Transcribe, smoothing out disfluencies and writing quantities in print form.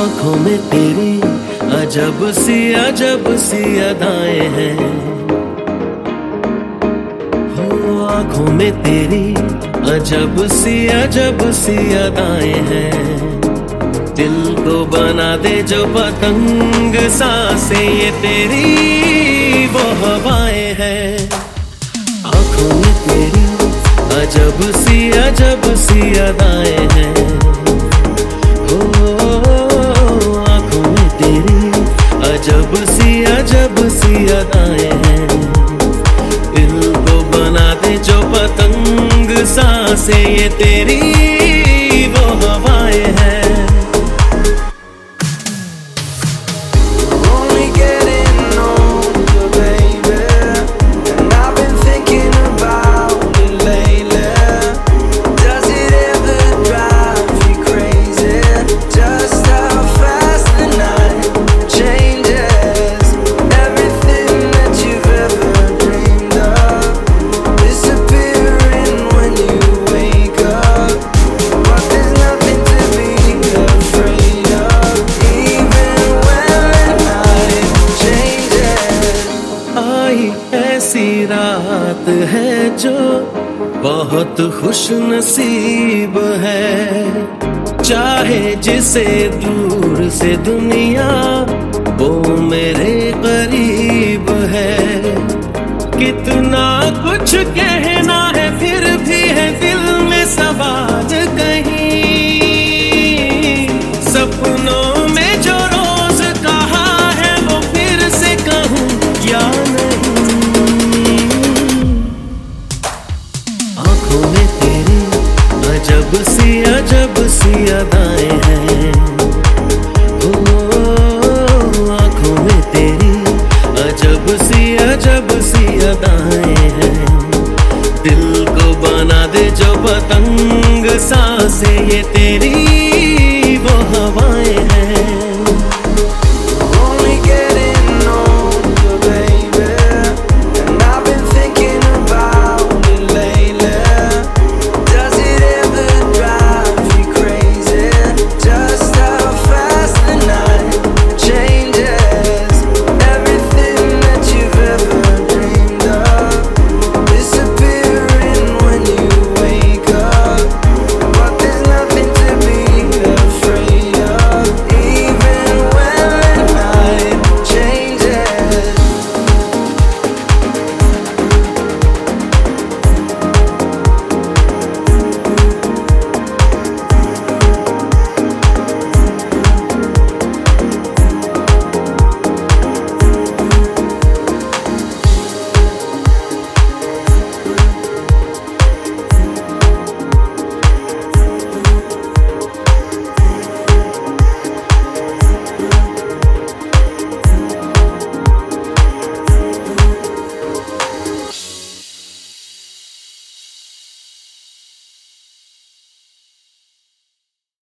आँखों में तेरी अजब सी अदाएं हैं। हो आँखों में तेरी अजब सी अदाएं हैं। दिल को बना दे जो पतंग, सांसें ये तेरी वो हवाएं हैं। आँखों में तेरी अजब सी अदाएं हैं। आँखों में तेरी अजब सी अदाएं हैं। दिल को बना दे जो पतंग, सांसें ये तेरी वो हवाएं हैं। ऐसी रात है जो बहुत खुश नसीब है। चाहे जिसे दूर से दुनिया, वो मेरे करीब है। कितना कुछ कहना है फिर भी है दिल में सवाल कहीं। सपनों में जो रोज कहा है वो फिर से कहूँ या नहीं। आँखों में तेरी अजब सी अदाएं हैं। आँखों में तेरी अजब सी अदाएं हैं। दिल को बना दे जो पतंग, सांसें ये तेरी